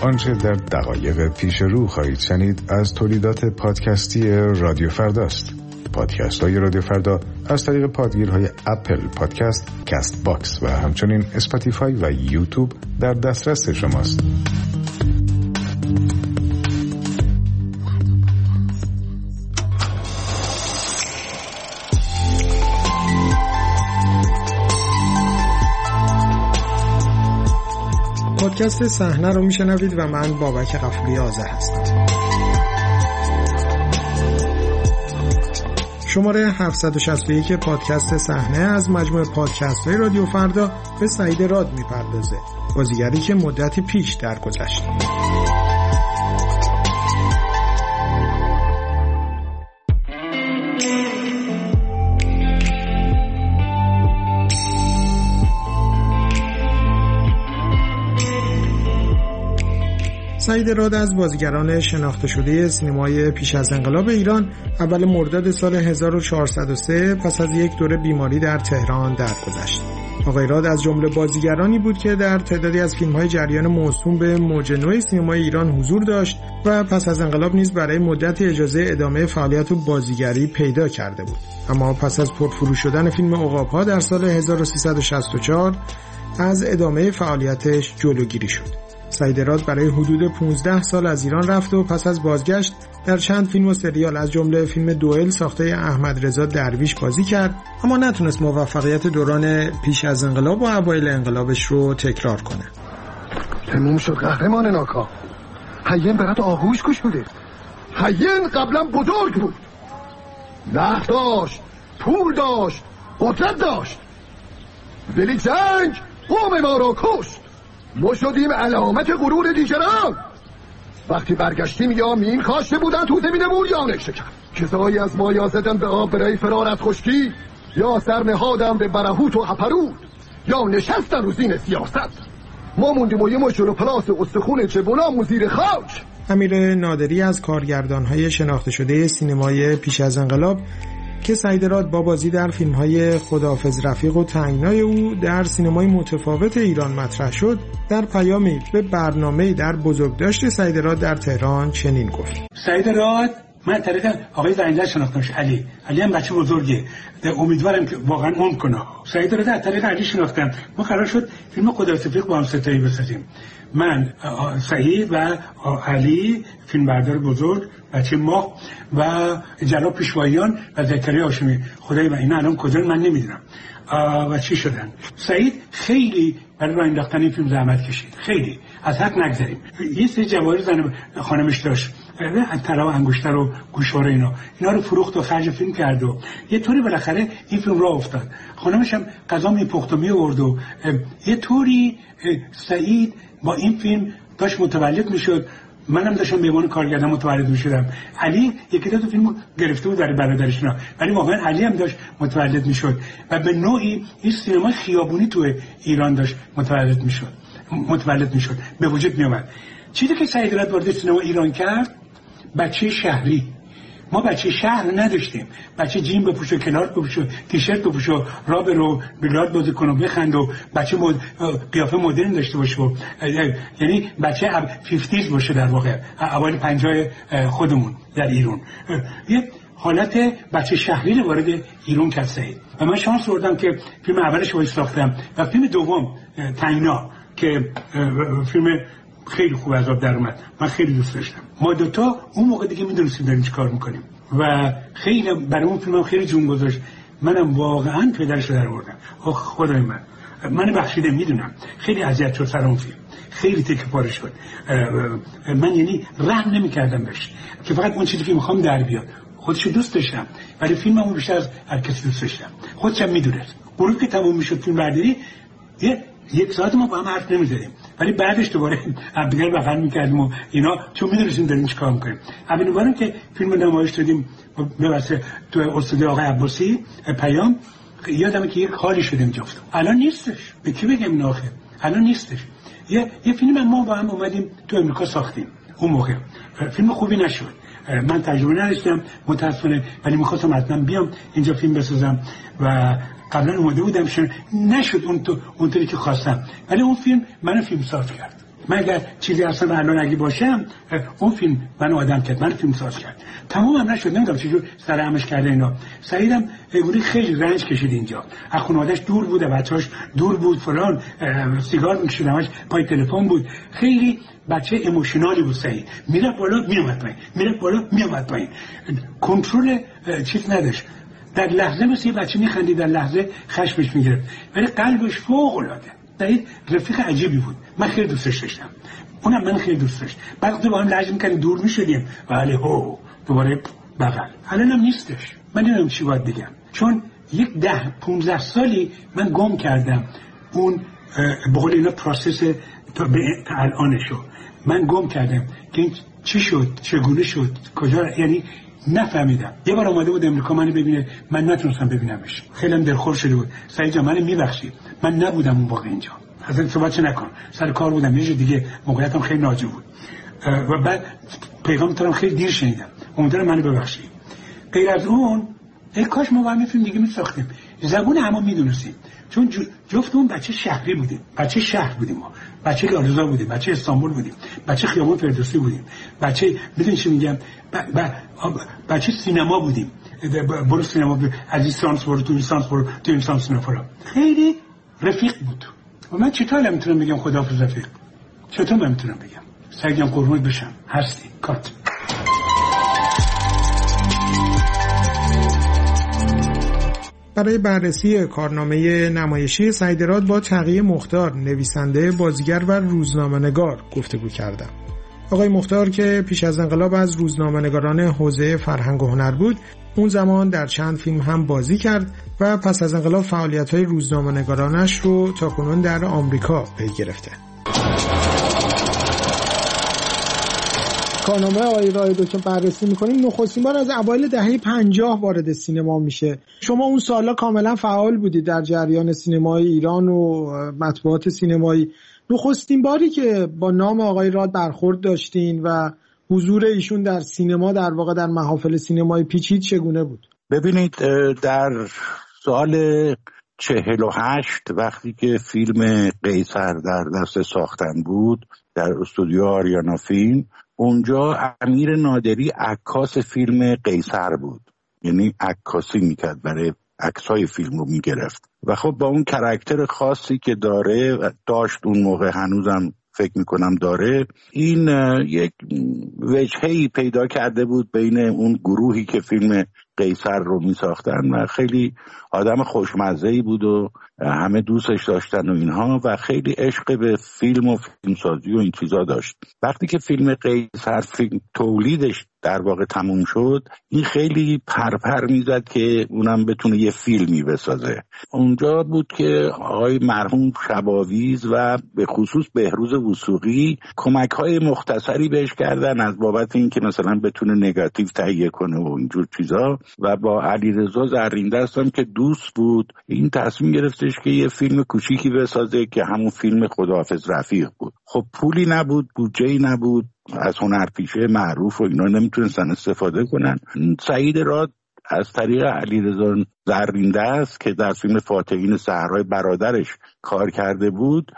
آنچه در دقایق پیش رو خواهید شنید از تولیدات پادکستی رادیو فرداست. پادکست های رادیو فردا از طریق پادگیرهای اپل پادکست، کست باکس و همچنین اسپاتیفای و یوتیوب در دسترس شماست. پادکست صحنه رو میشنوید و من بابک غفوری آذر هستم. شماره 761 پادکست صحنه از مجموعه پادکست های رادیو فردا به سعید راد میپردازه، بازیگری که مدتی پیش درگذشت. سعید راد از بازیگران شناخته شده سینمای پیش از انقلاب ایران اول مرداد سال 1403 پس از یک دوره بیماری در تهران درگذشت. آقای راد از جمله بازیگرانی بود که در تعدادی از فیلم‌های جریان موسوم به موج نو سینمای ایران حضور داشت و پس از انقلاب نیز برای مدتی اجازه ادامه فعالیت و بازیگری پیدا کرده بود. اما پس از پرفروش شدن فیلم عقاب‌ها در سال 1364 از ادامه فعالیتش جلوگیری شد. سعید راد برای حدود 15 سال از ایران رفت و پس از بازگشت در چند فیلم و سریال از جمله فیلم دوئل ساخته احمد رضا درویش بازی کرد، اما نتونست موفقیت دوران پیش از انقلاب و اوایل انقلابش رو تکرار کنه. تموم شد قهرمان ناکام. حیین برات آغوش گشوده. حیین قبلا بزرگ بود، نه داشت، پول داشت، قدرت داشت، ولی جنگ قوم ما را کشت. ما شدیم علامت غرور دیگران. وقتی برگشتیم یا مین کاشته بودن تو زمین موریانه شکن، کسایی از ما یا زدن به آب برای فرار از خشکی، یا سر نهادن به برهوت و هپرود، یا نشستن رو زین سیاست. ما موندیم و یه مشور و پلاس استخون چبونامون زیر خاک. امیر نادری از کارگردان‌های شناخته شده سینمای پیش از انقلاب که سعید راد با بازی در فیلم‌های خداحافظ رفیق و تنگنای او در سینمای متفاوت ایران مطرح شد، در پیامی به برنامه در بزرگداشت سعید راد در تهران چنین گفت: سعید راد من طریق آقای زنجر شناختمش. علی هم بچه بزرگه، امیدوارم که واقعا عمر کنه. سعید راد از طریق علی شناختم. ما قرار شد فیلم خداحافظ رفیق با هم ستایی بسازیم. من، سعید و علی، فیلمبردار بزرگ، بچه ماه و جلال پیشواییان و زکریا هاشمی. خدای من اینا الان کجا من نمیدونم و چی شدن. سعید خیلی برای راه انداختن این فیلم زحمت کشید، خیلی از حد نگذریم. یه سری جواهر زن خانمش داشت، طلا و انگشتر و گوشواره اینا رو فروخت و خرج فیلم کرد و یه طوری بالاخره این فیلم راه افتاد. خانمش هم غذا میپخت و میآورد و یه طوری سعید با این فیلم داشت متولد میشد. منم داشتم به عنوان کارگردان متولد میشدم. علی یکی دو تا فیلم گرفته بود برای برادرش، ولی واقعا علی هم داشت متولد میشد و به نوعی این سینما خیابونی تو ایران داشت متولد میشد، به وجود می اومد. چیزی که سعید راد وارد سینما ایران کرد، بچه شهری. ما بچه شهر نداشتیم. بچه جین بپوش و کلارک بپوش و تیشرت بپوش و را برو بیلیارد بازی کن و بخند و بچه قیافه مدرن داشته باشه و یعنی بچه 50s باشه، در واقع اوایل 50 خودمون در ایران. یه حالت بچه شهری رو وارد ایران کرد سعید و من شانس آوردم که فیلم اولش رو ساختم و فیلم دوم تنگنا که فیلم خیلی خوب از آب در اومد، من خیلی دوست داشتم. ما دوتا اون موقع دیگه میدونستیم داریم چی کار میکنیم و خیلی برای اون فیلم خیلی جون گذاشت. منم واقعا پدرش رو در آوردم. خدای من بخشیده، میدونم خیلی اذیت شد سر اون فیلم، خیلی تکه پاره شد. من یعنی رحم نمیکردم بهش که فقط اون چیزی که میخوام در بیاد. خودشو دوست داشتم ولی فیلممو بیشتر از هر کسی دوست داشتم. خودشم میدونست. گروه که تموم میشد فیلم برداری یک ساعت ما با هم حرف نمی‌زدیم، ولی بعدش دوباره همدیگر بغل می‌کردیم و اینا، چون می‌دونستیم داریم چیکار می‌کنیم. اولین بارم که فیلم نمایش دادیم به واسه تو استودیو آقای عباسی پیام، یادمه که یک حالی شدیم جفت. الان نیستش. به کی بگم این آخر؟ الان نیستش. یه فیلم ما با هم اومدیم تو امریکا ساختیم. اون موقع فیلم خوبی نشد. من تجربه نداشتم متأسفانه، ولی می‌خواستم حتما بیام اینجا فیلم بسازم و قبلا اومده بودم نشد اونطوری که خواستم، ولی اون فیلم منو فیلم ساز کرد. من اگر چیزی اصلا الان اگه باشم اون فیلم من آدم کرد، من فیلم ساز کرد، تمام هم نشد. نمیدونم چجور سرهمش کرده اینا. سعیدم اگوری خیلی رنج کشید اینجا، از خانواده‌اش دور بود، بچه‌اش دور بود، فلان سیگار می‌کشید، همش پای تلفن بود. خیلی بچه ایموشنالی بود سعید. میره بالا میومد پایین، میره بالا میومد پایین، کنترل چیز نداشت. در لحظه مثل بچه میخندید، در لحظه خشمش میگرفت، ولی قلبش فوق العاده. سعید رفیق عجیبی بود، من خیلی دوستش داشتم، اونم من خیلی دوست داشت. بعد با هم لج می‌کردیم، دور می‌شدیم، ولی هو دوباره بغل. الانم نیستش. من نمیدونم چی باید بگم، چون یک 10-15 سالی من گم کردم اون به قول اینا پروسس تا الانشو. من گم کردم که چی شد، چگونه شد، کجا، یعنی نفهمیدم. یه بار اومده بود امریکا منو ببینه، من نتونستم ببینمش، خیلی دلخور شده بود. سعید جان منو میبخشید، من نبودم اون واقع اینجا، اصلا صحبت نکن، سر کار بودم، یه دیگه موقعیتم خیلی ناجور بود. و بعد پیغام تو خیلی دیر شنیدم، امیدوارم منو ببخشید. غیر از اون ای کاش ما همین فیلم دیگه میساختیم، زبون همون میدونستیم، چون جفتمون بچه شهری بودیم، بچه شهر بودیم، ما بچه لالزار بودیم، بچه استانبول بودیم، بچه خیابان فردوسی بودیم، بچه میدونی چی میگم، بچه سینما بودیم. برو سینما، از این سانس برو تو این سانس، برو تو این سانس نفرا. خیلی رفیق بود. و من چطور میتونم بگم خداحافظ رفیق؟ چطور من میتونم بگم سعید جان قربونت بشم، هستی کات. برای بررسی کارنامه نمایشی سعید راد با تقی مختار، نویسنده، بازیگر و روزنامه‌نگار گفتگو کردم. آقای مختار که پیش از انقلاب از روزنامه‌نگاران حوزه فرهنگ و هنر بود، اون زمان در چند فیلم هم بازی کرد و پس از انقلاب فعالیت‌های روزنامه‌نگارانش رو تاکنون در آمریکا پی گرفته. کارنامه آقای راد رو که بررسی می‌کنیم، نخستین بار از اوایل دهه 50 وارد سینما میشه. شما اون سالا کاملا فعال بودید در جریان سینمای ایران و مطبوعات سینمایی. نخستین باری که با نام آقای راد برخورد داشتین و حضور ایشون در سینما، در واقع در محافل سینمای پیچید، چگونه بود؟ ببینید، در سال 48 وقتی که فیلم قیصر در دست ساختن بود در استودیو آریانا فیلم، اونجا امیر نادری عکاس فیلم قیصر بود، یعنی عکاسی میکرد، برای عکسای فیلم رو میگرفت و خب با اون کاراکتر خاصی که داره داشت اون موقع، هنوزم فکر میکنم داره، این یک وجهه‌ای پیدا کرده بود بین اون گروهی که فیلم قیصر رو میساختن و خیلی آدم خوشمزه‌ای بود و همه دوستش داشتن و اینها و خیلی عشق به فیلم و فیلمسازی و این چیزا داشت. وقتی که فیلم قیصر فیلم تولیدش در واقع تموم شد، این خیلی پرپر میزد که اونم بتونه یه فیلمی بسازه. اونجا بود که آقای مرحوم شباویز و به خصوص بهروز وثوقی کمک‌های مختصری بهش کردن از بابت اینکه مثلا بتونه نگاتیو تهیه کنه و اینجور چیزا، و با علیرضا زرین‌دست هم که دوست بود، این تصمیم گرفتش که یه فیلم کوچیکی بسازه که همون فیلم خداحافظ رفیق بود. خب پولی نبود، بودجه‌ای نبود، از هنرپیشه معروف و اینا نمیتونستن استفاده کنن. سعید راد از طریق علیرضا زرین‌دست که در فیلم فاتحین صحرای برادرش کار کرده بود،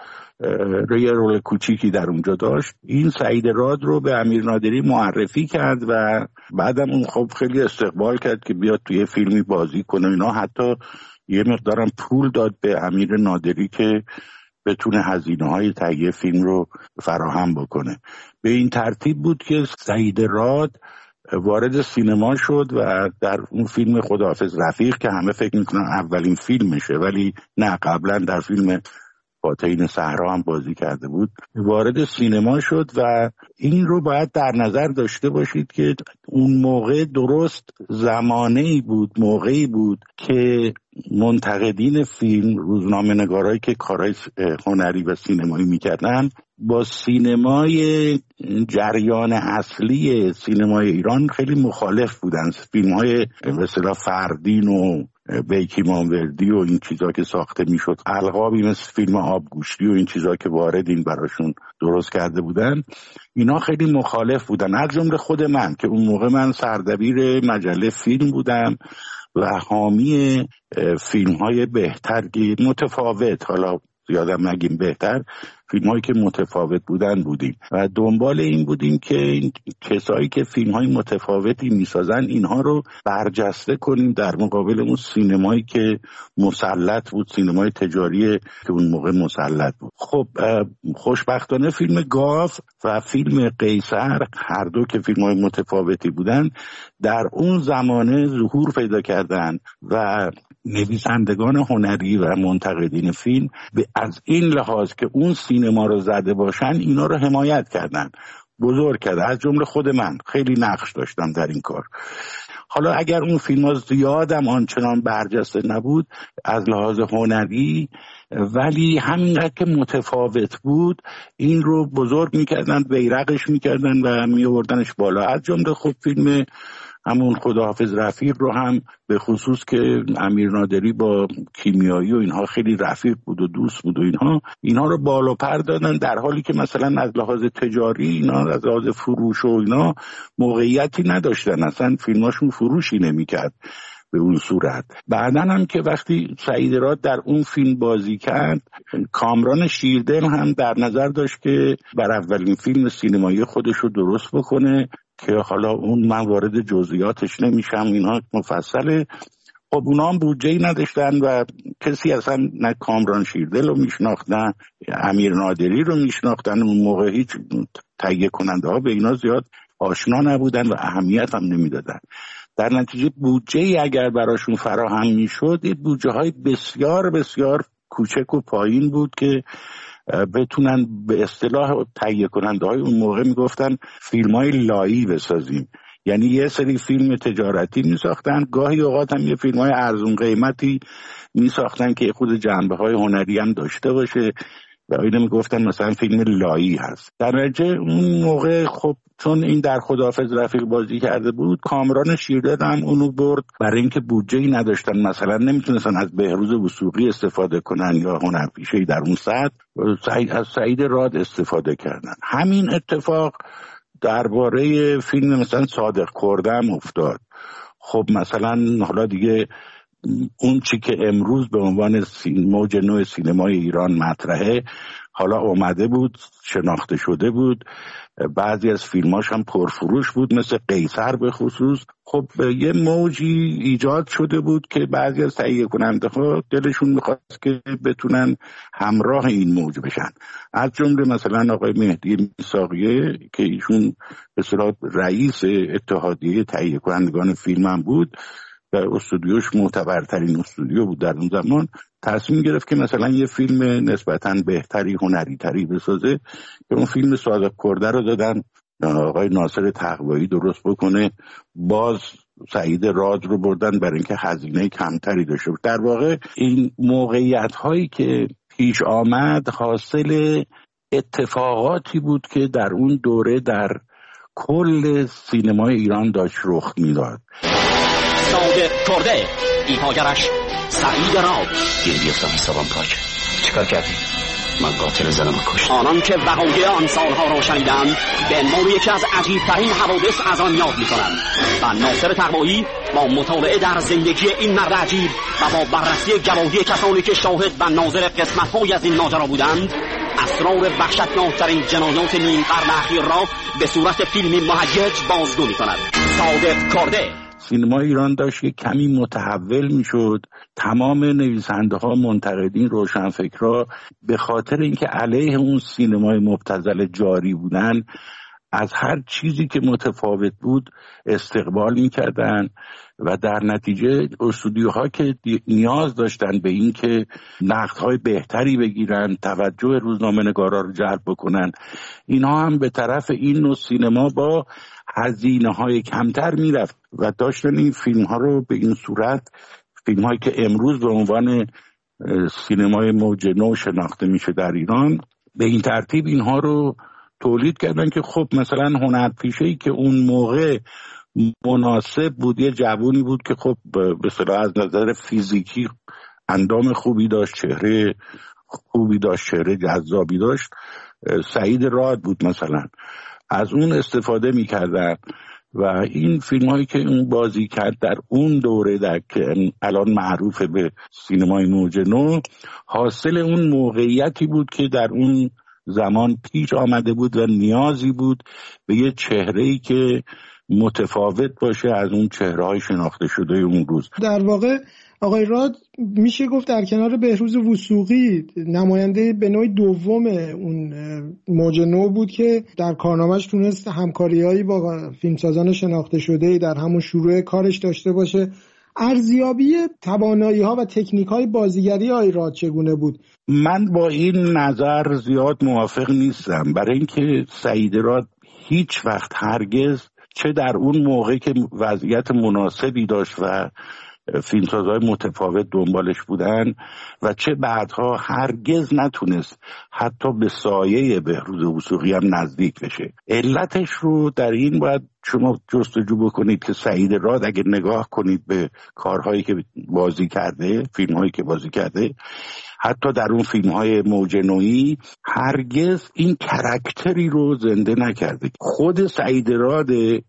یه رول کوچیکی در اونجا داشت. این سعید راد رو به امیر نادری معرفی کرد و بعدم اون خب خیلی استقبال کرد که بیاد توی فیلمی بازی کنه. اینا حتی یه مقدارم پول داد به امیر نادری که بتونه هزینه‌های تهیه فیلم رو فراهم بکنه. به این ترتیب بود که سعید راد وارد سینما شد و در اون فیلم خداحافظ رفیق که همه فکر میکنن اولین فیلمشه، ولی نه، قبلا در فیلم فاتحین صحرا هم بازی کرده بود، وارد سینما شد. و این رو باید در نظر داشته باشید که اون موقع درست زمانه‌ای بود، موقعی بود که منتقدین فیلم، روزنامه‌نگارایی که کارهای هنری و سینمایی میکردن، با سینمای جریان اصلی سینمای ایران خیلی مخالف بودن. فیلم‌های به اصطلاح فردین و بیکی مانوردی و این چیزا که ساخته میشد، القابی مثل فیلم آبگوشتی و این چیزا که واردین براشون درست کرده بودن، اینا خیلی مخالف بودن. از جمله خود من که اون موقع من سردبیر مجله فیلم بودم و حامی فیلم‌های بهتر، متفاوت، حالا یادم نگیم بهتر، فیلم‌هایی که متفاوت بودیم و دنبال این بودیم که این کسایی که فیلم‌های متفاوتی می‌سازن اینها رو برجسته کنیم در مقابل اون سینمایی که مسلط بود، سینمای تجاری که اون موقع مسلط بود. خب خوشبختانه فیلم گاو و فیلم قیصر، هر دو که فیلم‌های متفاوتی بودن، در اون زمانه ظهور پیدا کردن و نویسندگان هنری و منتقدین فیلم از این لحاظ که اون سینما رو زده باشن اینا رو حمایت کردن، بزرگ کردن. از جمله خود من خیلی نقش داشتم در این کار. حالا اگر اون فیلم ها زیادم آنچنان برجسته نبود از لحاظ هنری، ولی همینقدر که متفاوت بود این رو بزرگ میکردن، بیرقش میکردن و میوردنش بالا. از جمله خب فیلم همون خداحافظ رفیق رو هم به خصوص که امیر نادری با کیمیایی و اینها خیلی رفیق بود و دوست بود و اینها رو بالا پر دادن، در حالی که مثلا از لحاظ تجاری اینا از لحاظ فروش و اینا موقعیتی نداشتن، اصلا فیلماشون فروشی نمیکرد به اون صورت. بعدن هم که وقتی سعید راد در اون فیلم بازی کرد، کامران شیردل هم در نظر داشت که بر اولین فیلم سینمایی خودش رو درست بکنه که حالا اون من وارد جزئیاتش نمیشم، اینها مفصله. خب اونا هم بودجه‌ای نداشتن و کسی اصلا نه کامران شیردل رو میشناخت نه امیر نادری رو میشناختن. اون موقع هیچ تهیه کننده ها به اینا زیاد آشنا نبودن و اهمیت هم نمیدادن. در نتیجه بودجه‌ای اگر براشون فراهم میشد، این بودجه‌های بسیار بسیار کوچک و پایین بود که بتونن به اصطلاح تهیه کننده های اون موقع میگفتن فیلم های لایی بسازیم، یعنی یه سری فیلم تجارتی میساختن، گاهی اوقات هم یه فیلم های ارزون قیمتی میساختن که خود جنبه های هنری هم داشته باشه و اینو میگفتن مثلا فیلم لایی هست. در نتیجه اون موقع خب چون این در خداحافظ رفیق بازی کرده بود، کامران شیردل هم اونو برد، برای اینکه بودجه‌ای نداشتن مثلا نمیتونستن از بهروز وثوقی استفاده کنن یا هنرپیشه‌ای در اون سطح، از سعید راد استفاده کردن. همین اتفاق درباره فیلم مثلا صادق کرده هم افتاد. خب مثلا حالا دیگه اون چی که امروز به عنوان موج نو سینمای ایران مطرحه حالا اومده بود، شناخته شده بود، بعضی از فیلماش هم پرفروش بود مثل قیصر به خصوص. خب یه موجی ایجاد شده بود که بعضی از تهیه کننده ها دلشون میخواست که بتونن همراه این موج بشن، از جمله مثلا آقای مهدی میثاقیه که ایشون به اصطلاح رئیس اتحادیه تهیه کنندگان فیلم هم بود و استودیوش معتبرترین استودیو بود در اون زمان، تصمیم گرفت که مثلا یه فیلم نسبتاً بهتری هنری تری بسازه که اون فیلم صادق کرده رو دادن آقای ناصر تقوایی درست بکنه. باز سعید راد رو بردن برای اینکه هزینه کمتری داشته بود. در واقع این موقعیت هایی که پیش آمد حاصل اتفاقاتی بود که در اون دوره در کل سینمای ایران داشت رخ میداد. صادق کرده، ایفاگرش سعید راد. گیری افتم حسابم پاک. چیکار کردی؟ من قاتل زنم کشت. آنان که وقایع آن سالها را شنیدند به عنوان یکی از عجیب‌ترین حوادث از آن یاد می‌کنند و ناصر تقوایی با مطالعه در زندگی این مرد عجیب و با بررسی گواهی کسانی که شاهد و ناظر قسمت‌های از این ماجرا بودند، اسرار وحشتناک‌ترین جنایات نیم قرن اخیر را به صورت فیلمی مهیج بازگو می‌کند. صادق کرده. سینما ایران داشت که کمی متحول میشد. تمام نویسنده ها، منتقدین، روشنفکرها به خاطر اینکه علیه اون سینمای مبتذل جاری بودن از هر چیزی که متفاوت بود استقبال میکردن و در نتیجه استودیوها که نیاز داشتن به این که نقدهای بهتری بگیرن، توجه روزنامه‌نگارا رو جلب بکنن، اینها هم به طرف این نوع سینما با هزینه‌های کمتر میرفت و داشتن این فیلم‌ها رو به این صورت، فیلم‌هایی که امروز به عنوان سینمای موج نو شناخته میشه در ایران، به این ترتیب اینها رو تولید کردن که خب مثلا هنرپیشه‌ای که اون موقع مناسب بود، یه جوونی بود که خب به اصطلاح از نظر فیزیکی اندام خوبی داشت، چهره خوبی داشت، چهره جذابی داشت، سعید راد بود مثلا، از اون استفاده می‌کردن و این فیلم‌هایی که اون بازی کرد در اون دوره در که الان معروف به سینمای موج نو، حاصل اون موقعیتی بود که در اون زمان پیش آمده بود و نیازی بود به یه چهره‌ای که متفاوت باشه از اون چهره‌های شناخته شده اون روز. در واقع آقای راد میشه گفت در کنار بهروز وثوقی نماینده به نوعی دوم اون موج نو بود که در کارنامه‌اش تونست همکاری‌هایی با فیلمسازان شناخته شده در همون شروع کارش داشته باشه. ارزیابی توانایی‌ها و تکنیک‌های بازیگری آقای راد چگونه بود؟ من با این نظر زیاد موافق نیستم، برای اینکه سعید راد هیچ وقت هرگز چه در اون موقع که وضعیت مناسبی داشت و فیلمسازهای متفاوت دنبالش بودن و چه بعدها هرگز نتونست حتی به سایه بهروز وثوقی هم نزدیک بشه. علتش رو در این باید شما جستجو بکنید که سعید راد اگه نگاه کنید به کارهایی که بازی کرده، فیلمهایی که بازی کرده، حتی در اون فیلم‌های موج نویی هرگز این کاراکتری رو زنده نکرده. خود سعید راد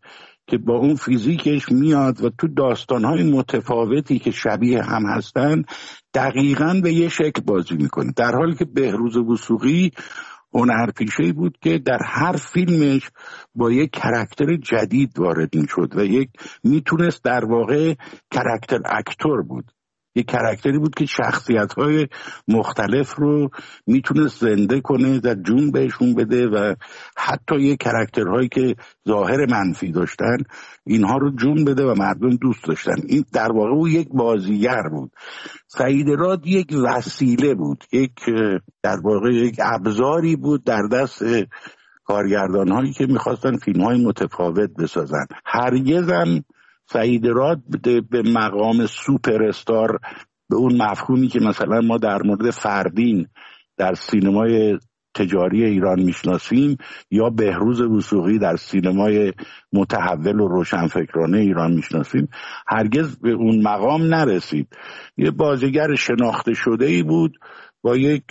که با اون فیزیکش میاد و تو داستان‌های متفاوتی که شبیه هم هستن دقیقاً به یه شکل بازی میکنه، در حالی که بهروز وثوقی هنرپیشه‌ای بود که در هر فیلمش با یک کاراکتر جدید وارد میشد و یک میتونست در واقع کاراکتر اکتور بود، یک کاراکتری بود که شخصیت‌های مختلف رو میتونست زنده کنه و جون بهشون بده و حتی یک کاراکترهایی که ظاهر منفی داشتن اینها رو جون بده و مردم دوست داشتن. این در واقع او یک بازیگر بود. سعید راد یک وسیله بود، یک در واقع یک ابزاری بود در دست کارگردان‌هایی که می‌خواستن فیلم‌های متفاوت بسازن. هرگز هم سعید راد به مقام سوپر استار به اون مفهومی که مثلا ما در مورد فردین در سینمای تجاری ایران میشناسیم یا بهروز وثوقی در سینمای متحول و روشنفکرانه ایران میشناسیم هرگز به اون مقام نرسید. یه بازیگر شناخته شده ای بود با یک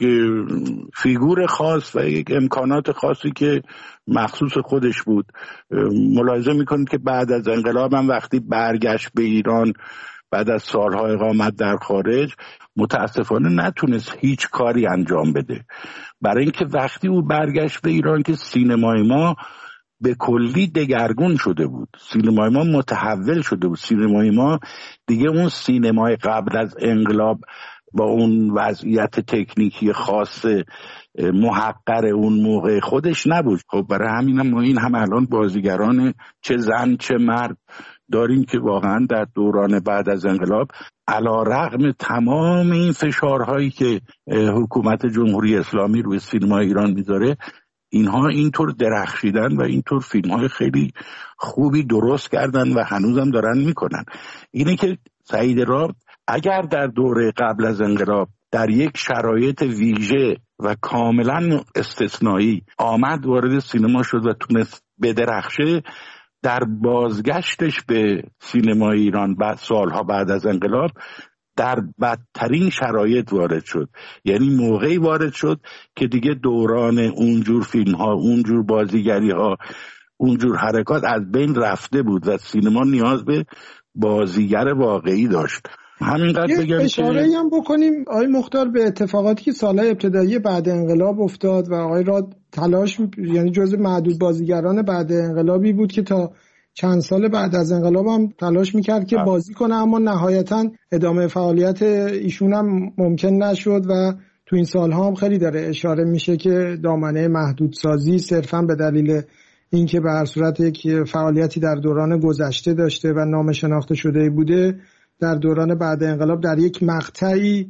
فیگور خاص و یک امکانات خاصی که مخصوص خودش بود. ملاحظه میکنید که بعد از انقلاب هم وقتی برگشت به ایران بعد از سالها اقامت در خارج متاسفانه نتونست هیچ کاری انجام بده، برای اینکه وقتی او برگشت به ایران که سینمای ما به کلی دگرگون شده بود، سینمای ما متحول شده بود، سینمای ما دیگه اون سینمای قبل از انقلاب با اون وضعیت تکنیکی خاص محقر اون موقع خودش نبود. خب برای همین ما این هم الان بازیگران چه زن چه مرد داریم که واقعا در دوران بعد از انقلاب علی‌رغم تمام این فشارهایی که حکومت جمهوری اسلامی روی سینما ایران میذاره اینها اینطور درخشیدن و اینطور فیلم‌های خیلی خوبی درست کردن و هنوزم دارن میکنن. اینه که سعید راد اگر در دوره قبل از انقلاب در یک شرایط ویژه و کاملا استثنایی آمد وارد سینما شد و تونست بدرخشه، در بازگشتش به سینما ایران بعد سالها بعد از انقلاب در بدترین شرایط وارد شد. یعنی موقعی وارد شد که دیگه دوران اونجور فیلم ها، اونجور بازیگری ها، اونجور حرکات از بین رفته بود و سینما نیاز به بازیگر واقعی داشت. همینقدر بگم اشاره‌ای هم بکنیم آقای مختار به اتفاقاتی که سالهای ابتدایی بعد انقلاب افتاد و آقای راد تلاش یعنی جزو معدود بازیگران بعد انقلابی بود که تا چند سال بعد از انقلاب هم تلاش میکرد که بازی کنه، اما نهایتاً ادامه فعالیت ایشون هم ممکن نشد و تو این سالها هم خیلی داره اشاره میشه که دامنه محدودسازی صرفاً به دلیل اینکه به هر صورت یک فعالیتی در دوران گذشته داشته و نام شناخته شده بوده در دوران بعد انقلاب در یک مقطعی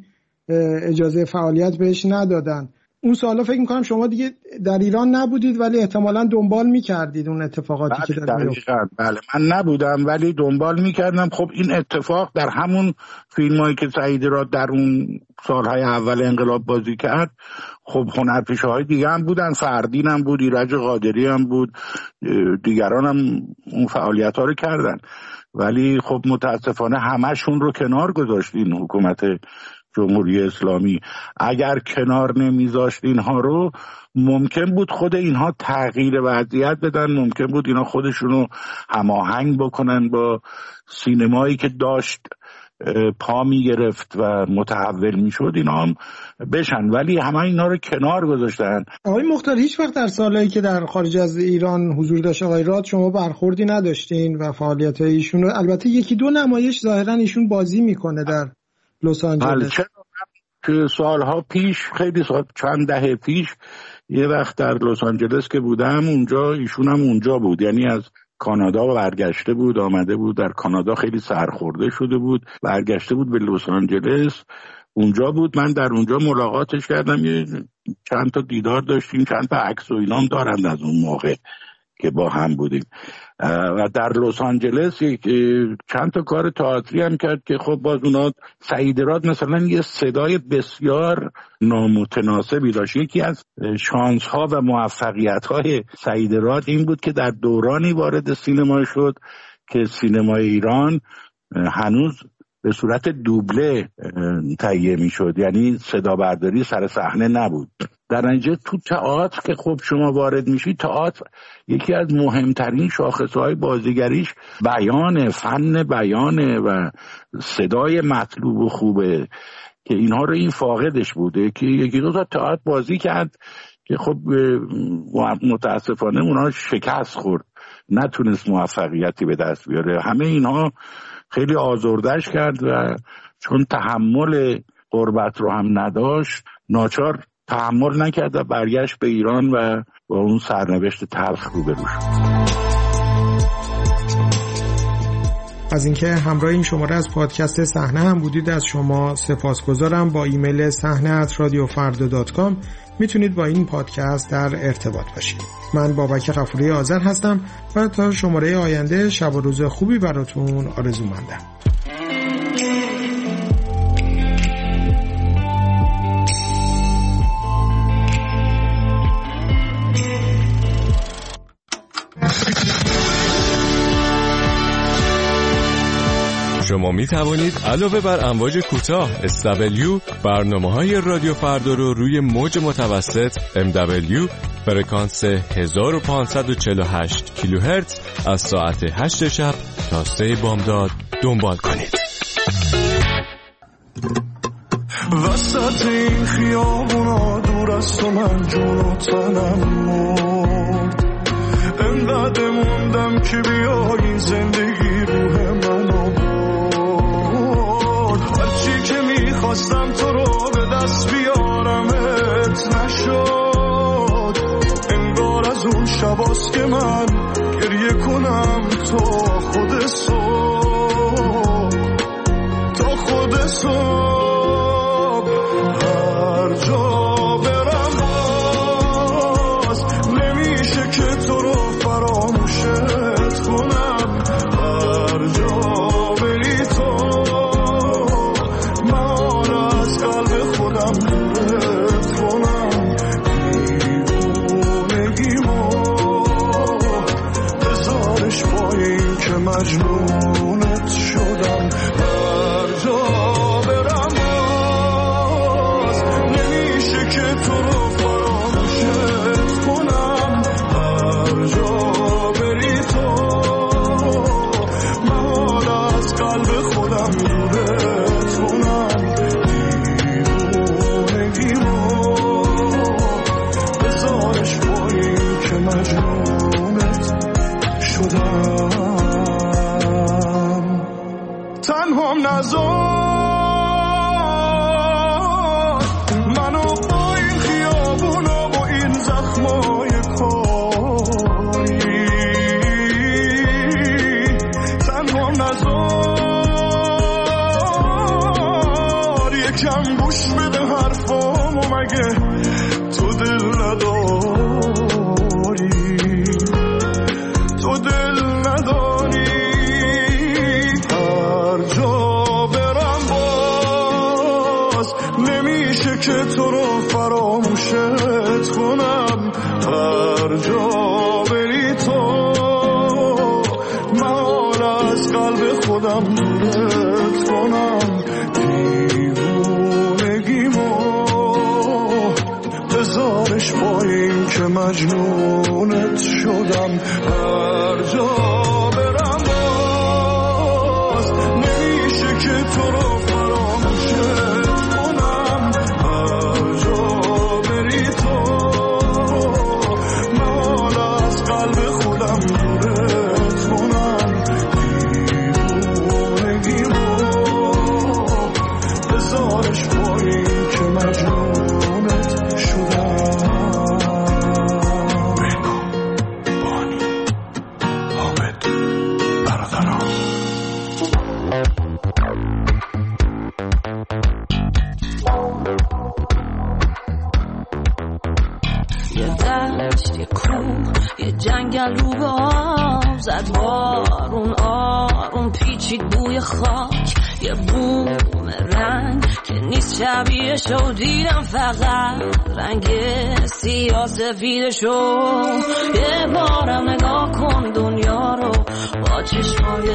اجازه فعالیت بهش ندادن. اون سالا فکر میکنم شما دیگه در ایران نبودید ولی احتمالاً دنبال میکردید اون اتفاقاتی که در میفته. بله من نبودم ولی دنبال میکردم. خب این اتفاق در همون فیلمایی که سعید راد در اون سالهای اول انقلاب بازی کرد، خب هنرپیشه‌های دیگه هم بودن، فردین هم بود، ایرج قادری هم بود، دیگران هم اون فعالیت‌ها رو کردن، ولی خب متاسفانه همشون رو کنار گذاشت این حکومت جمهوری اسلامی. اگر کنار نمیذاشت اینها رو ممکن بود خود اینها تغییر وضعیت بدن، ممکن بود اینا خودشونو هماهنگ بکنن با سینمایی که داشت پا میگرفت و متحول میشد اینا هم بشن، ولی همه اینا رو کنار گذاشتن. آقای مختار، هیچ وقت در سالهایی که در خارج از ایران حضور داشت آقای راد شما برخوردی نداشتین و فعالیت ایشون رو؟ البته یکی دو نمایش ظاهرا ایشون بازی میکنه در لس آنجلس. که سالها پیش، خیلی سال، چند دهه پیش، یه وقت در لس آنجلس که بودم اونجا ایشون هم اونجا بود، یعنی از کانادا برگشته بود، آمده بود در کانادا خیلی سرخورده شده بود، برگشته بود به لس آنجلس، اونجا بود. من در اونجا ملاقاتش کردم، یه چند تا دیدار داشتیم، چند تا عکس و اینام دارند از اون موقع که با هم بودیم. و در لس آنجلس چند تا کار تئاتری هم کرد که خب باز اونا سعید راد مثلا یه صدای بسیار نامتناسبی داشت. یکی از شانس ها و موفقیت های سعید راد این بود که در دورانی وارد سینما شد که سینمای ایران هنوز به صورت دوبله تهیه میشد، یعنی صدا برداری سر صحنه نبود. در نتیجه تو تئاتر که خب شما وارد میشید، تئاتر یکی از مهمترین شاخصهای بازیگریش بیان، فن بیانه و صدای مطلوب و خوبه که اینها رو این فاقدش بوده که یکی دو تا تئاتر بازی کرد که خب متاسفانه اونها شکست خورد، نتونست موفقیتی به دست بیاره. همه اینها خیلی آزردش کرد و چون تحمل غربت رو هم نداشت ناچار تحمل نکرد و برگشت به ایران و با اون سرنوشت تلخ روبرو شد. از اینکه همراه این شماره از پادکست صحنه هم بودید از شما سپاسگزارم. با ایمیل sahne@radiofarda.com میتونید با این پادکست در ارتباط باشید. من بابک غفوری آذر هستم و تا شماره آینده شب و روز خوبی براتون آرزومندم. شما می توانید علاوه بر امواج کوتاه SW برنامه‌های رادیو فردا رو روی موج متوسط MW فرکانس 1548 کیلوهرتز از ساعت 8 شب تا 3 بامداد دنبال کنید. وسط این خیابونا دور از تو من جون و تنم مرد، انقدر موندم که بیایی زندگی روح منو برد. هرچی که میخواستم تو رو به دست بیارمت نشد، انگار از اون شباست که من گریه کنم تا خود صبح، تا خود صبح. هر جا برم باز نمیشه که تو رو فراموشت کنم، هر جا بری تو من از قلب خودم دورت کنم. دیوونگیمو بذارش پای این که مجنونت شدم، هر جا برم باز نمیشه که تو رو فراموشت کنم، هر جا بری تو من از قلب خودم دورت کنم. دیوونگیمو بذارش پای این که مجنونت شدم. تنهام نذار منو با این خیابونا با این زخمای کاری، تنهام نذار یکم گوش بده حرفامو، مگه تو دل نداری، تو دل نداری. هر جا برم باز نمیشه که تو رو فراموشت کنم، هر جا بری تو من از قلب خودم دورت کنم. دیوونگیمو بذارش پای این که مجنونت شدم، هر جا برم باز نمیشه که تو رو فراموشت کنم، هر جا بری تو من از قلب خودم دورت کنم. دیوونگی رو بذارش پایین که مجنونت شدم. جنگل رو به آب زد بارون، آروم پیچید بوی خاک، یه بومرنگ که نیست شبیهشو دیدم، فقط رنگ سیاه سفیدشو. یه بارم نگاه کن دنیا رو با چشمای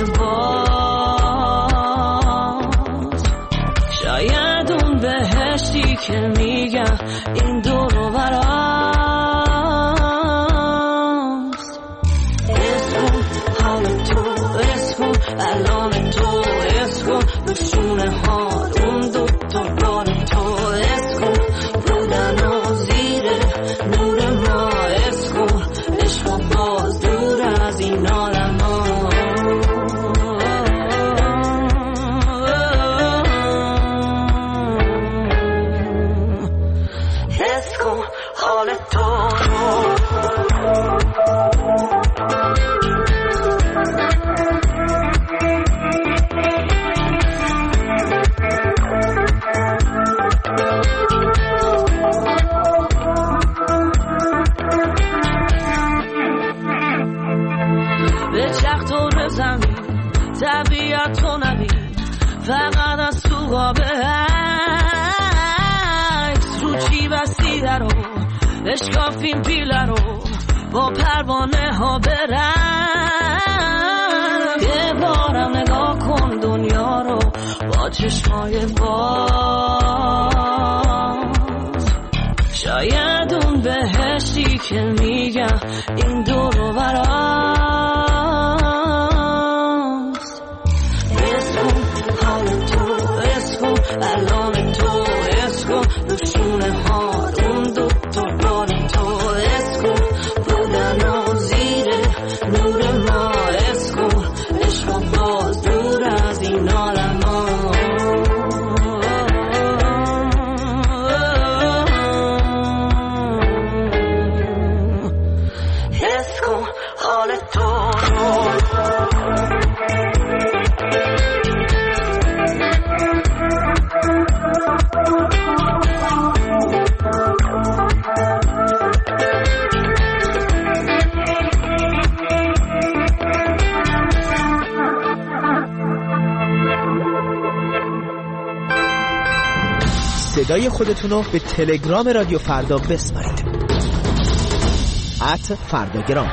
باز، شاید اون بهشتی که میگم این دور و برام. الان تو اسکن نشونه ها اون دوتا بار تو اسکن بودن و زیره نور ما اسکن عشق باز دور از این عالم ها. اسکن حال تو طبیعت تو نبید، فقط از تو قابه عکس رو چی بستیده رو اشکافیم پیله رو با پروانه ها برن. یه بارم نگاه کن دنیا رو با چشمای باز، شاید اون بهشتی که میگم این دور و برام. الان تو اسکن نشونه ها اون دوتا بار تو اسکن بودن و زیره نور ما اسکن عشق باز دور از این عالم ها. اسکن حال تو صدای خودتون رو به تلگرام رادیو فردا بسپارید. @فرداگرام.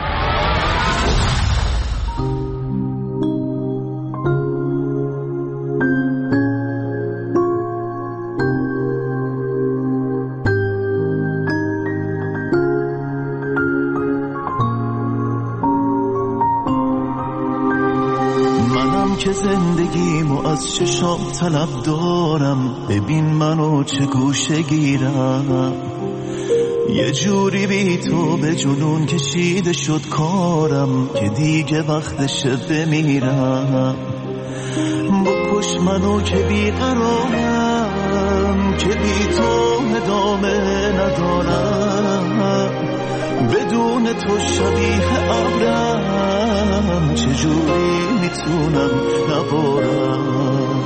که زندگیمو از چشام طلب دارم، ببین منو چه گوشه گیرم، یه جوری بی تو به جنون کشیده شد کارم که دیگه وقتشه بمیرم. بکش منو که بیقرارم، که بی تو ادامه ندارم، بدون تو شبیه ابرم، چجوری میتونم نبارم.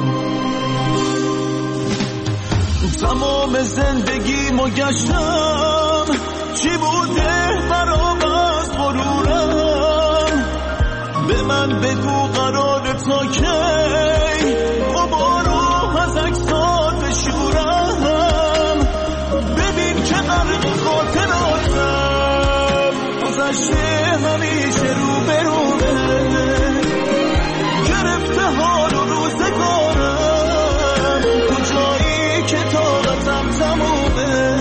تمام زندگیمو گشتم، چی بوده برام از غرورم، به من بگو قرار تا کی غبارو از عکسات بشورم. ببین که غرق خاطراتم، گذشته همیشه رو به رومه، گرفته حال و روزگارم، کجایی که طاقتم تمومه.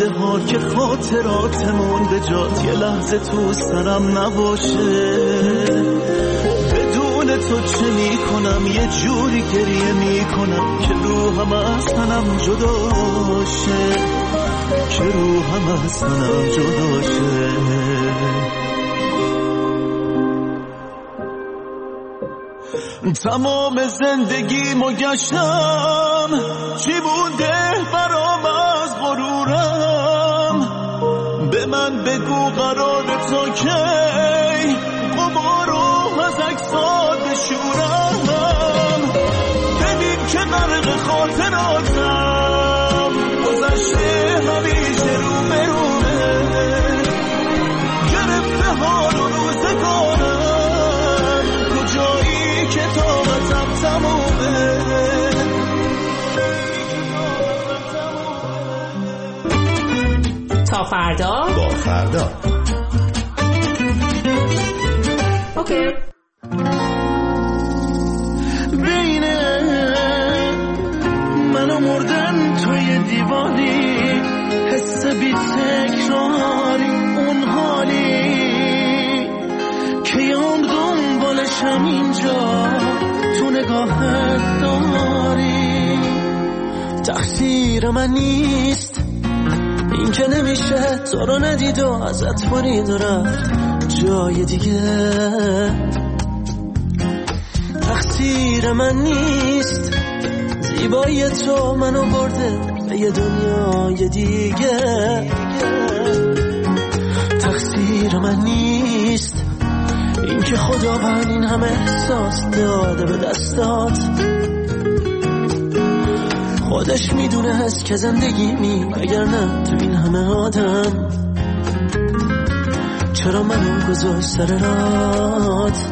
ها که خاطراتمون به جات یه لحظه تو سرم نباشه. بدون تو چه میکنم، یه جوری گریه میکنم که روحم از تنم جداشه، که روحم از تنم جداشه. تمام زندگیمو گشتم، چی بونده برام از غرورم؟ به من بگو قرار تا کی غبارو از عکسات بشورم؟ ببین که غرق خاطراتم، گذشته همیشه رو برومه، گرفته حال و روزگارم، کجایی که طاقتم تمومه. تا فردا با فردا. اوکی. بین من و مردن توی دیواری، حس بی تکراری، اون حالی که یام دنبالشم اینجا تو نگاهت داری. تقصیر من نیست این که نمیشه تو رو ندید و ازت برید و رفت جای دیگه. تقصیر من نیست زیبایی تو منو برده به یه دنیای دیگه. تقصیر من نیست این که خداوند این همه احساس داده به دستات. خودش میدونه هست که زندگی اگر نه تو این همه آدم چرا منو گذاشت سر رات.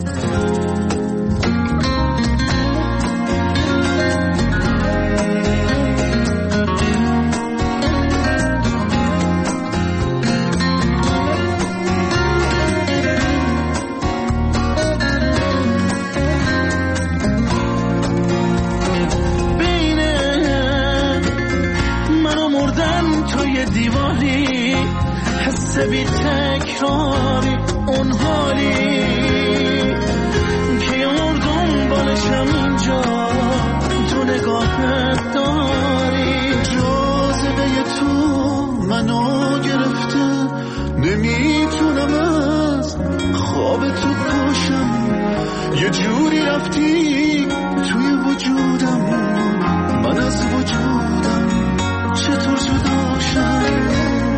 بی تکراری، اون حالی که یاردم بالشم اینجا تو نگاهت داری. جاذبه تو منو گرفته، نمیتونم از خواب تو پاشم. یه جوری رفتی توی وجودم، من از وجودم چطور جداشم؟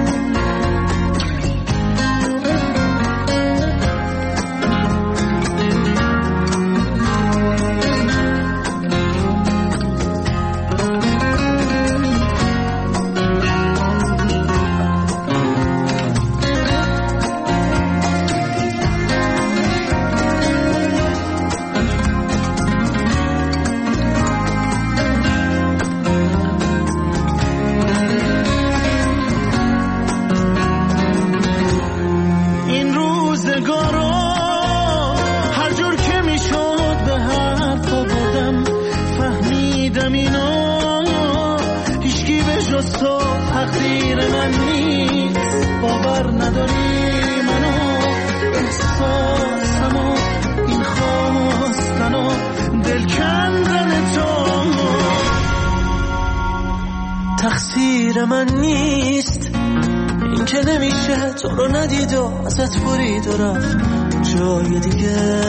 تقصیر من نیست این که نمیشه تو رو ندید و ازت برید و رفت جای دیگه.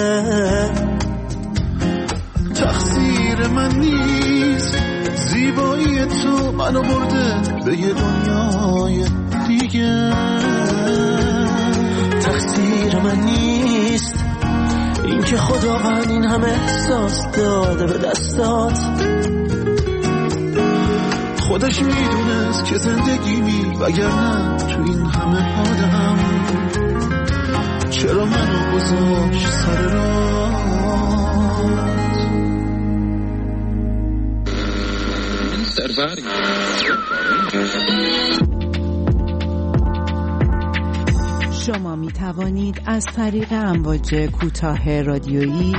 تقصیر من نیست زیبایی تو منو برده به یه دنیای دیگه. تقصیر من نیست این که خداوند این همه احساس داده به دستات. خودش میدونست که زندگی وگرنه تو این همه آدم چرا منو گذاشت سر رات. شما می توانید از طریق امواج کوتاه رادیویی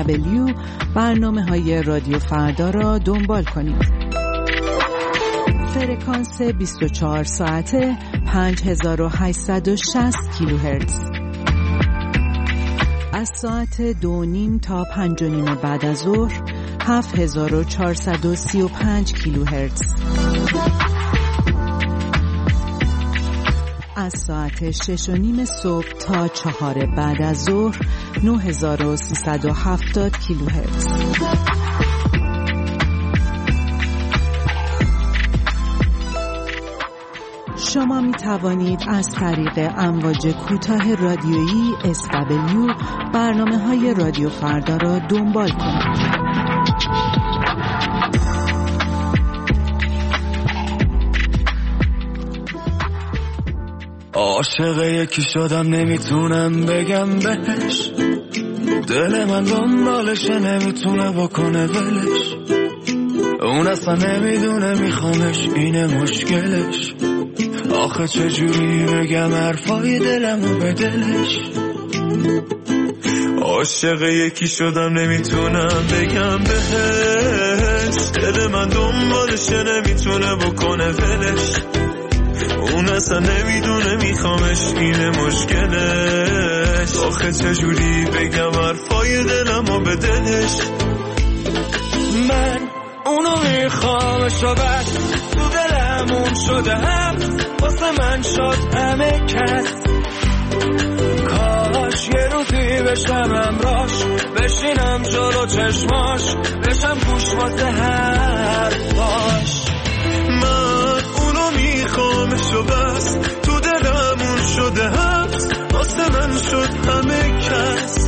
SW برنامه‌های رادیو فردا را دنبال کنید. فرکانس 24 ساعته 5860 کیلوهرتز. از ساعت 2:30 تا 5:30 بعد از ظهر 7435 کیلوهرتز. از ساعت 6:30 صبح تا 4 بعد از ظهر 9370 کیلوهرتز. شما می توانید از طریق امواج کوتاه رادیویی SW برنامه‌های رادیو فردا را دنبال کنید. عاشق یکی شدم نمیتونم بگم بهش، دل من دنبالشه نمیتونه بکنه ولش، اون اصلا نمیدونه میخوامش اینه مشکلش، آخه چجوری بگم حرفای دلمو به دلش. عاشق یکی شدم نمیتونم بگم بهش، دل من دنبالشه نمیتونه بکنه ولش، اون اصلا نمیدونه میخوامش اینه مشکلش، آخه چجوری بگم حرفای دلمو به دلش. من اونو میخوامش و بس تو دلمون شده هم واسه من شد همه کس، کاش یه روزی بشم همراش، بشینم جلو چشماش، بشم گوش واسه حرفاش. من اونو میخوامش و بس تو دلمون شده حبس، واسه من شد همه کس،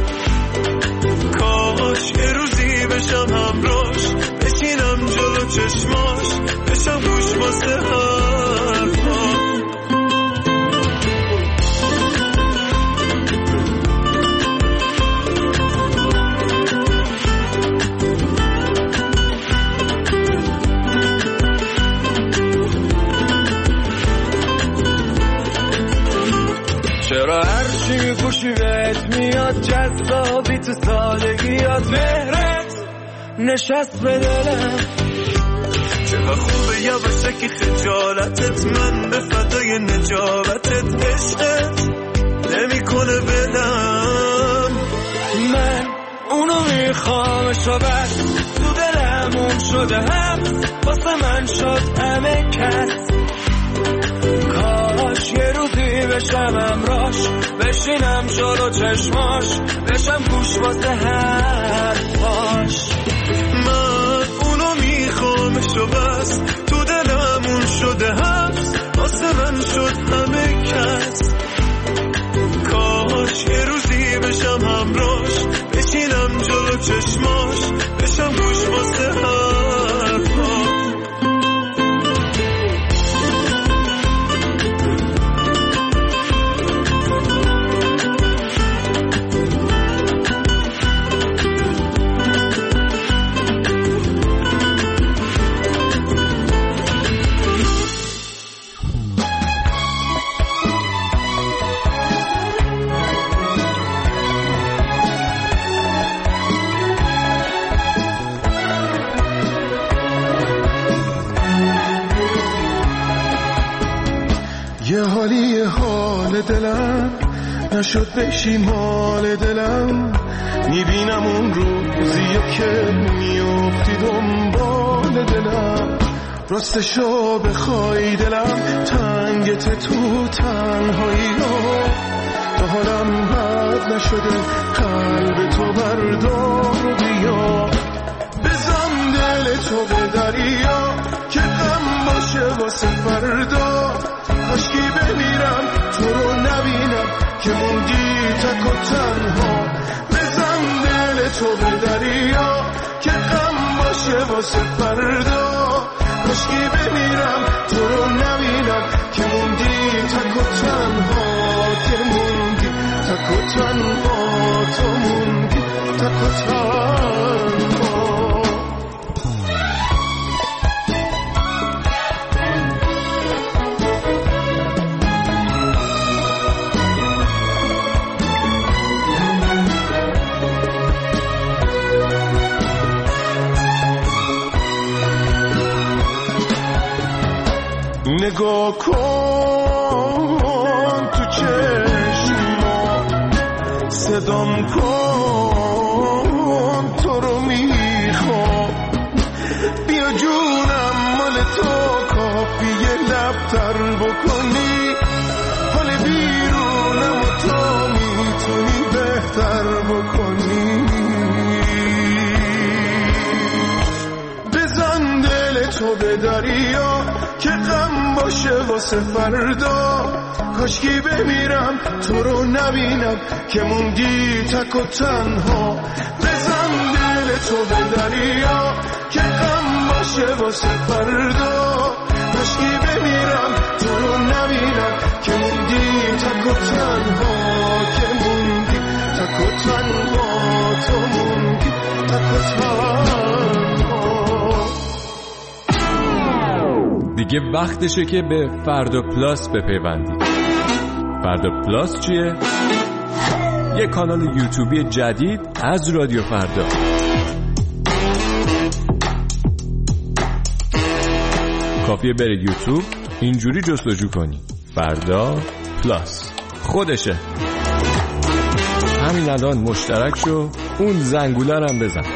کاش یه روزی بشم همراش، بشینم جلو چشماش، بشم گوش واسه حرفاش. چرا هرچی میپوشی بهت میاد جذابی، تو سادگیات مهرت نشست به دلم، چقدر خوبه یواشکی خجالتت، من به فدای نجابتت، عشقت نمی کنه بدم. من اونو میخوامش و بس تو دلمون شده هم واسه من شد همه کس، کاش یه روزی بشم همراش، بشینم جلو چشماش، بشم گوش واسه حرفاش. من اونو میخوامش و بس تو دلمون شده حبس، واسه من شد همه کس، کاش یه روزی بشم همراش، بشینم جلو چشماش، بشم گوش واسه حرفاش. یه حالی حال دلم نشد بشی مال دلم، میبینم اون روزی که میافتی دنبال دلم، راستشو بخوای دلم تنگت تو تنهایی ها، تا حالم بد نشده قلب تو بردار و بیا، بزن دل تو به دریا که غم باشه واسه فردا، کاشکی بمیرم تو رو نبینم که موندی تک و تنها، بزن دل تو به دریا که غم باشه واسه فردا، کاشکی بمیرم تو رو نبینم که موندی تک و تنها، که موندی تک و تنها، تو موندی تک و تنها. نگاه کن تو چشما، صدام کن تو رو میخوام، بیا جونم مال تو، کافیه لبتر بکنی، حال بیرونم و تو میتونی بهتر بکنی. بزن دل تو به دریا که غم باشه واسه فردا، کاشکی بمیرم تو رو نبینم که موندی تک و تنها. بزن دل تو به دریا که غم باشه واسه فردا، کاشکی بمیرم تو رو نبینم که موندی تک و تنها، که موندی تک و تنها، تو موندی تک و تنها. دیگه وقتشه که به فردا پلاس بپیوندی. فردا پلاس چیه؟ یه کانال یوتیوبی جدید از رادیو فردا. کافیه بری یوتیوب، اینجوری جستجو کنی فردا پلاس، خودشه. همین الان مشترک شو، اون زنگوله هم بزن.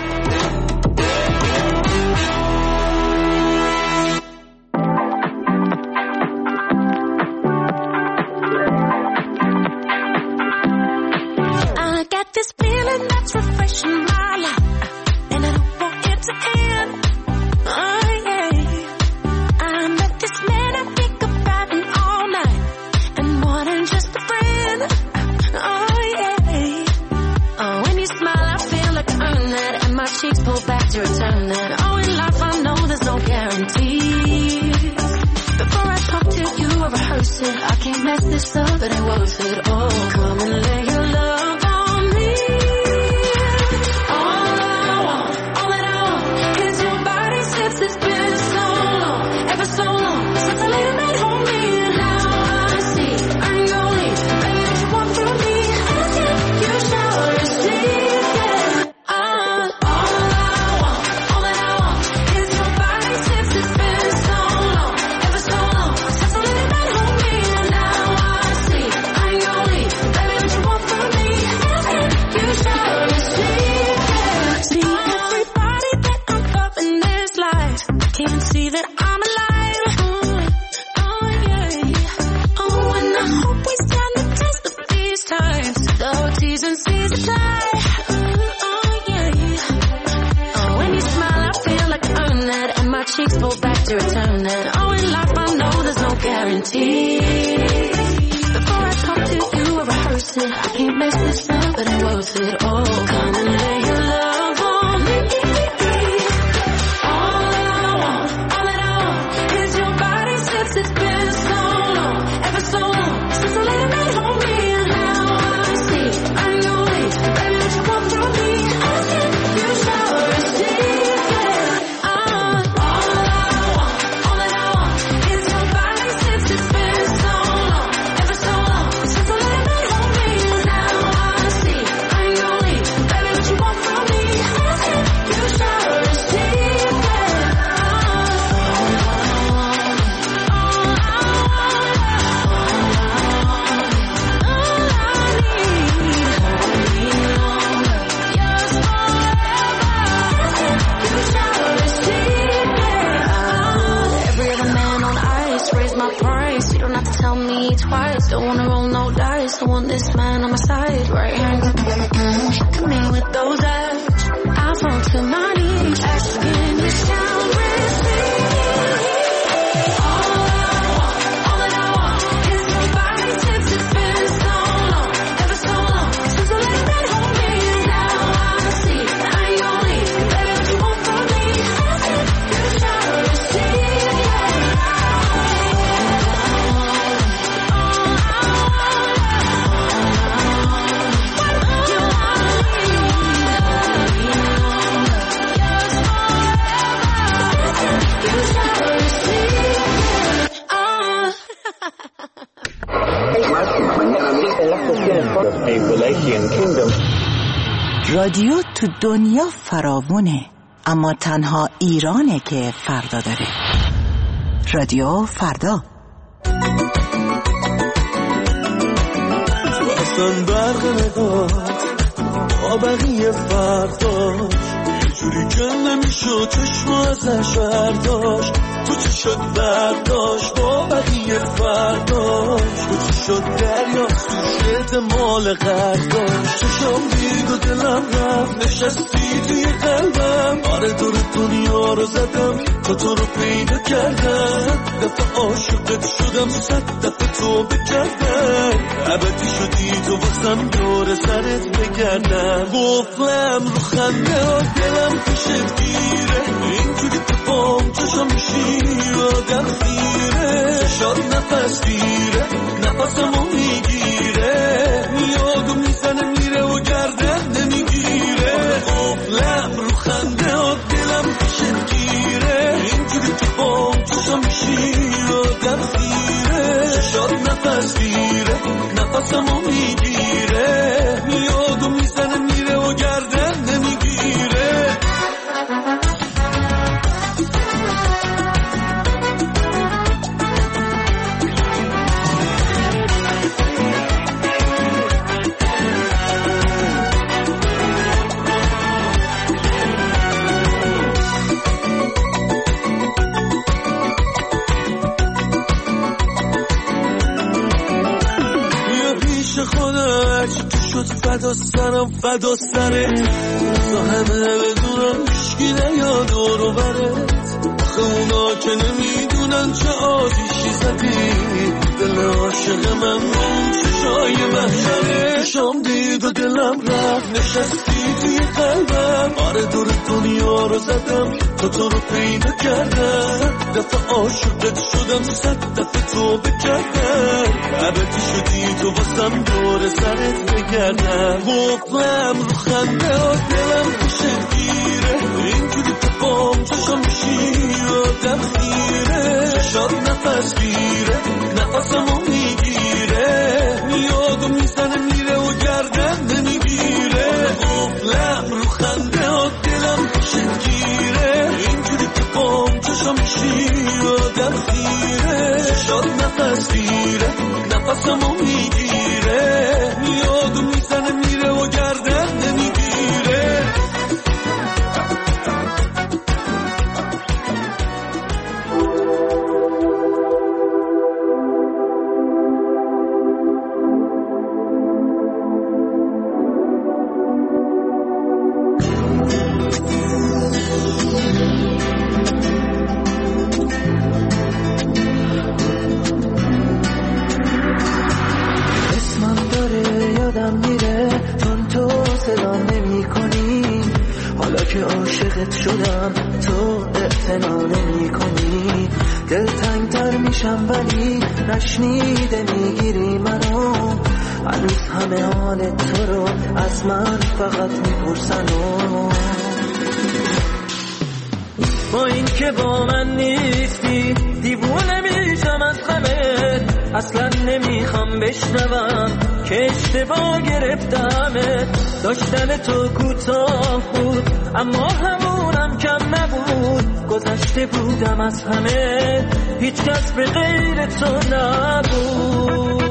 رادیو تو دنیا فراوونه، اما تنها ایرانه که فردا داره. رادیو فردا، اصلا برق نداشت با بقیه فرق داشت، یه جوری که نمیشد چشم ازش برداشت. تو چی شد برداشت با بقیه فرق داشت، تو چی شد دریا سوشت مال غرق داشت. چشم دید و دلم رفت نشستی توی قلبم، آره دور دنیا رو زدم تا تو رو پیدا کردم. دفعه عاشقت شدم 100 دفعه توبه کردم، ابدی شدی تو واسم دور سرت بگردم. گفتم رو خنده ها دلم پیشت گیره، اینجوری تو بام چشم میشی آدم خیره. چشات نفس گیره نفسمو میگیره، یادو میزنه میره و گردن نمیگیره. گفتم رو خنده ها دلم پیشت گیره، اینجوری تو بام چشم میشی آدم خیره. چشات نفس گیره نفسمو میگیره، یادو میزنه میره و گردن نمیگیره. فدا سرم فدا سرت، تو همه بدونم هیچکی نیاد دورو برت. آخه اونا که نمیدونن چه آتیشی زدی دل عاشق من اون چشای محشره. چشام دید و دلم رفت نشستی توی قلبم، آره دور دنیا رو زدم تا تو رو پیدا کردم. دفعه عاشقت شدم 100 دفعه توبه کردم، ابدی شدی تو واسم دور سرت بگردم. گفتم رو خنده ها دلم پیشت گیره، اینجوری تو بام چشم میشی آدم خیره. چشات نفس گیره نفسمو میگیره، یادو میزنه میره و گردن نمیگیره. گفتم رو خنده ها دلم پیشت گیره، اینجوری تو بام چشم میشی آدم خیره. چشات نفس گیره نفسمو میگیره، یادو میزنه میره و گردن نمیگیره. که عاشقت شدم تو اعتنا نمی کنی. دلتنگ تر میشم ولی نشنیده میگیری منو، هنوز همه حال تو رو از من فقط میپرسن. با این که با من نیستی دیوونه میشم از غمت، اصلا نمیخوام بشنوم که اشتباه گرفتمت. داشتن تو کوتاه بود اما همونم کم نبود، گذشته بودم از همه هیچ کس به غیر تو نبود.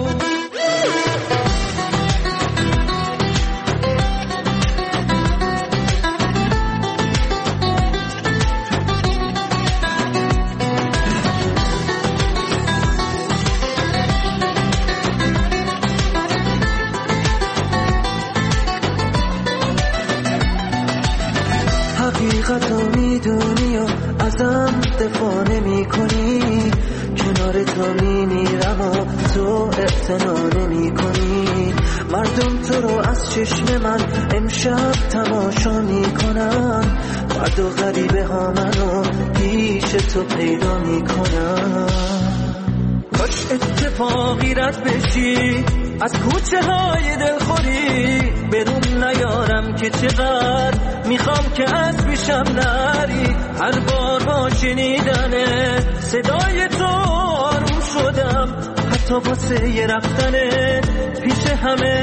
حقیقتو میدونی و ازم دفاع نمی کنی، کنار تو میمیرم و تو اعتنا نمی کنی. مردم تو رو از چشم من امشب تماشا میکنن، فردا غریبه ها منو پیش تو پیدا میکنن. کاش اتفاقی رد بشی از کوچه های دلخوری، بدون نیارم که چقدر میخوام که از پیشم نری. هر بار با شنیدن صدای تو آروم شدم، حتی واسه یه رفتن پیش همه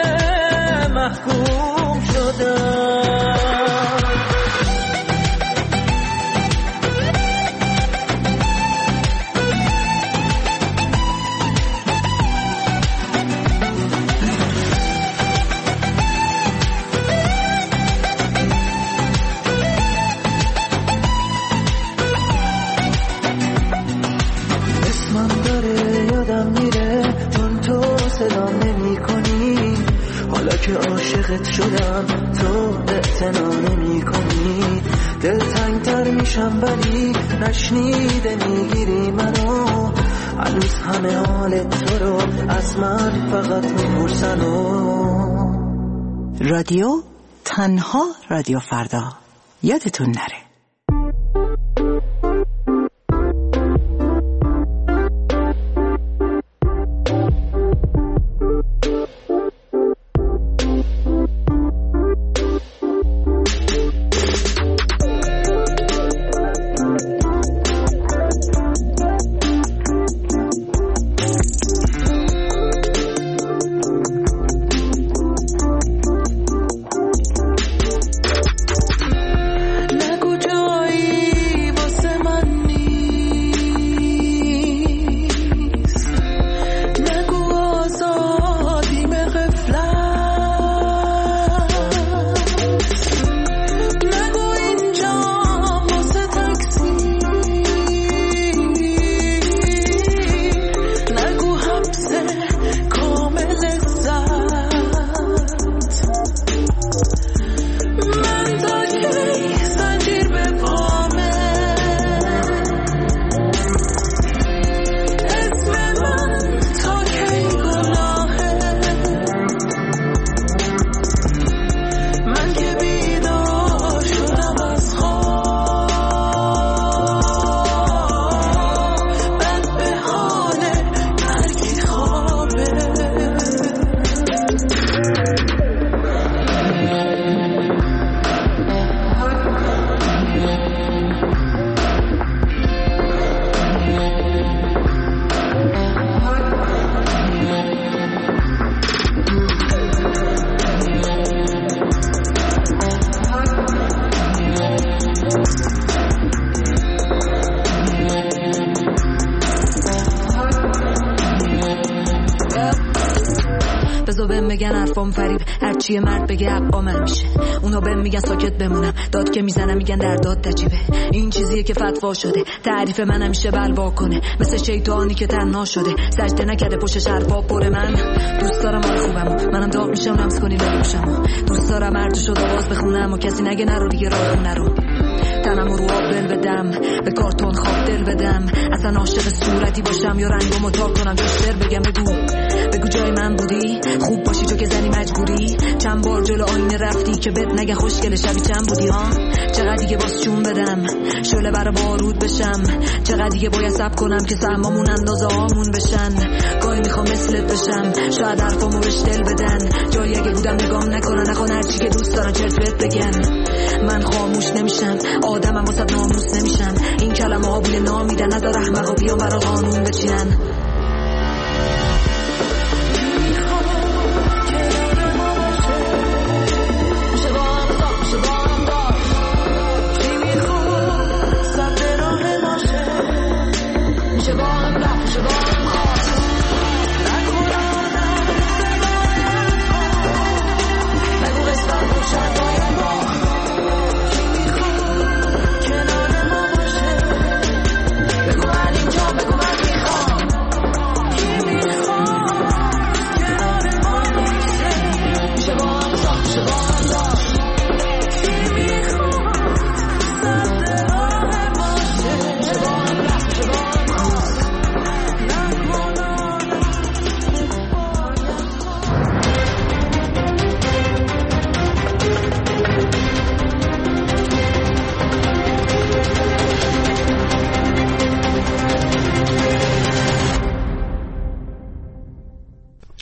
محکوم شدم. صدا نمی کنی، حالا که عاشقت شدم تو اعتنا نمی کنی. دلتنگ تر میشم ولی نشنیده میگیری منو، هنوز همه حال تو رو از من فقط میپرسن. رادیو تنها رادیو فردا، یادتون نره. بگن حرفام فریب، هرچی مرد بگه حقا من میشه. اونا بهم میگن ساکت بمونم، داد که میزنم میگن در داد تجیبه. این چیزیه که فتوا شده، تعریف من همیشه بلوا کنه، مثل شیطانی که تنها شده، سجده نکرده پشتش حرفا پر. من دوست دارم حال خوبم، منم داغ میشم لمس کنی بپوشم. دوست دارم هر تو شد آواز بخونم و کسی نگه نرو دیگه راه خونه رو. تنم رو آب دل بدم، به کارتون خواب دل بدم، اصلا عاشق صورتی باشم یا رنگمو تا کنم. بیشتر بگم بگو جای من بودی، خوب باشی تو که زنی مجبوری. چند بار جلو آینه رفتی که بد نگه خوشگل شبی چند بودی ها. چقدر دیگه باز چون بدم شعله برا بارود بشم، چقدر دیگه باید صبر کنم که سهمامون اندازه هامون بشن. گاهی میخوام مثلت بشم، شاید حرفامو بهش دل بدن، جایی اگه بودم نگام نکنن، نخوان هرچی که دوست دارن چرت بهت بگن. من خاموش نمیشم، آدمم واسه ناموس نمیشم، این کلمه ها بوی نامیدن، نذار احمقا بیان برا قانون بچینن.